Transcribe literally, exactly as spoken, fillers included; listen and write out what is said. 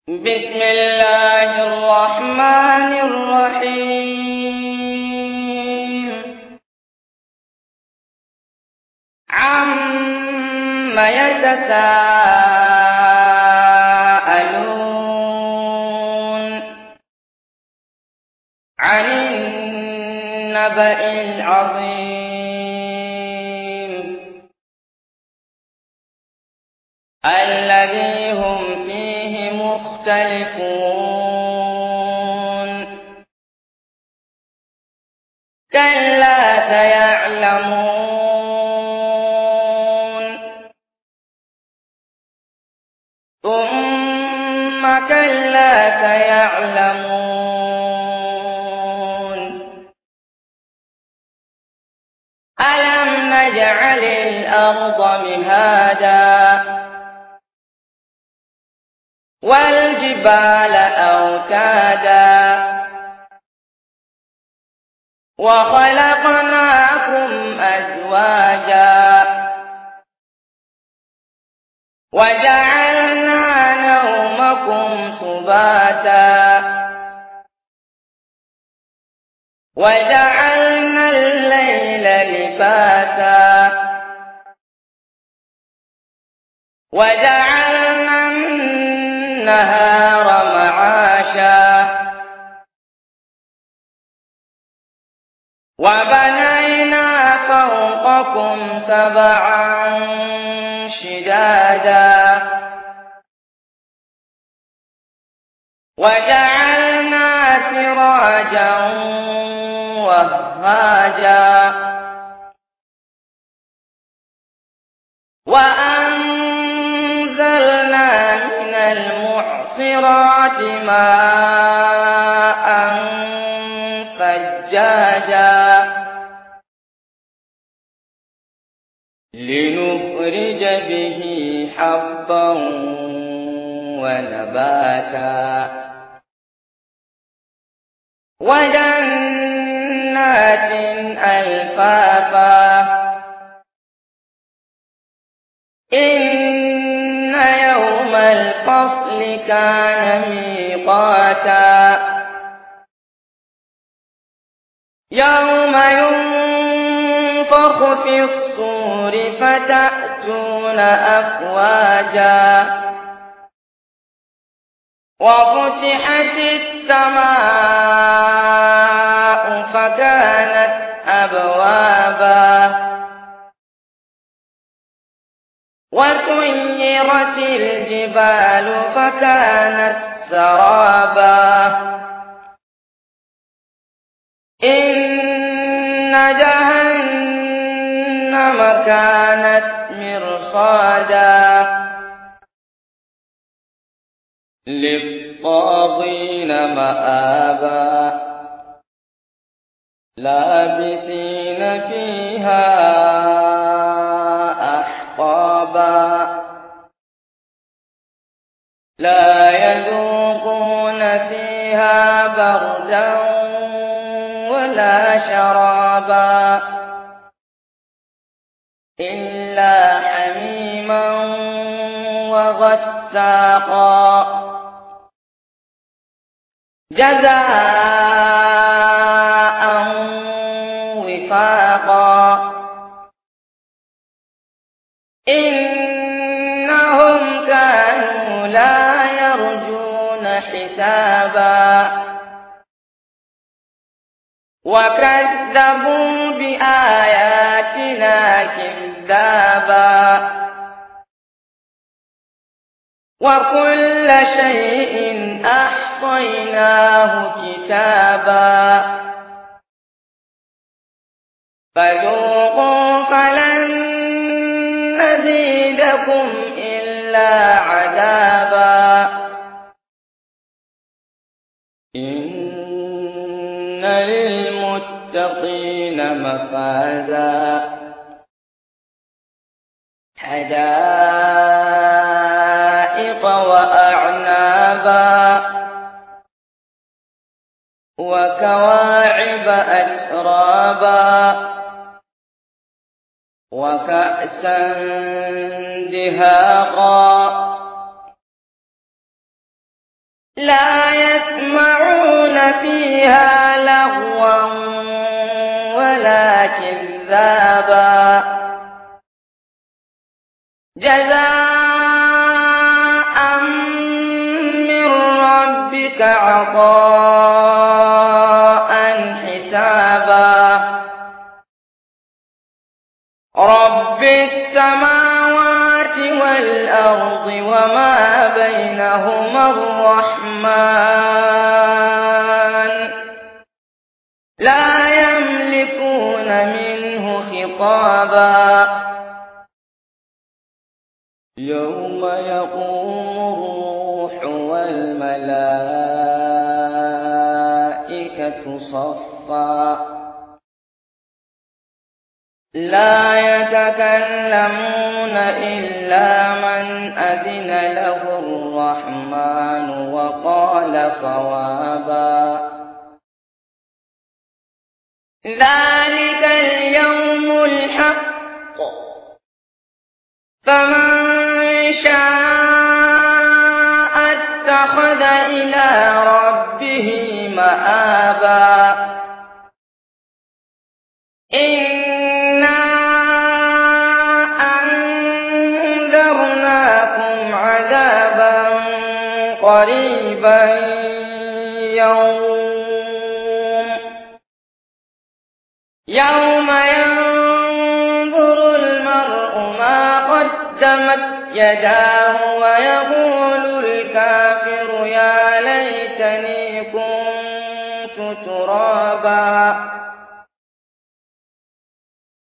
بسم الله الرحمن الرحيم عم يتساءلون عن النبأ العظيم الذي هم فيه مختلفون كلا سيعلمون ثم كلا سيعلمون ألم نجعل الأرض مهادا والجبال أوتادا وخلقناكم أزواجا وجعلنا نومكم سباتا وجعلنا الليل لباسا وجعلنا النهار معاشا وبنينا فوقكم سبعا شدادا وجعلنا سراجا وهاجا وأنزلنا من المعصرات ماء ثجاجا لنخرج به حبا ونباتا وجنات ألفافا إن يوم الفصل كان ميقاتا يوم ينفخ في الصور فتأتون أفواجا وفتحت السماء فكانت أبوابا وسيرت الجبال فكانت سرابا إن جهنم كانت مرصادا للطاغين مآبا لابثين فيها أحقابا لا يذوقون فيها بردا ولا شرابا إلا حميما وغساقا جزاء وفاقا إنهم كانوا لا يرجون حسابا وكذبوا بآياتنا كذابا وكل شيء أحصيناه كتابا فذوقوا فلن نزيدكم إلا عذابا إن للمتقين مفازا حدائق وأعنابا وكواعب أترابا وكأسا دهاقا لا يسمعون فيها لغوا ولا كذابا جزاء من ربك عطاء حسابا رب السماوات والأرض وما بينهما الرحمن لا يملكون منه خطابا يوم يقوم الروح والملائكة صفا لا يتكلمون إلا من أذن له الرحمن وقال صوابا ذلك اليوم الحق فمن شاء اتخذ إلى ربه مآبا إنا أنذرناكم عذابا قريبا يوم يوم ينظر المرء ما قدمت يداه ويقول الكافر يا ليتني كنت ترابا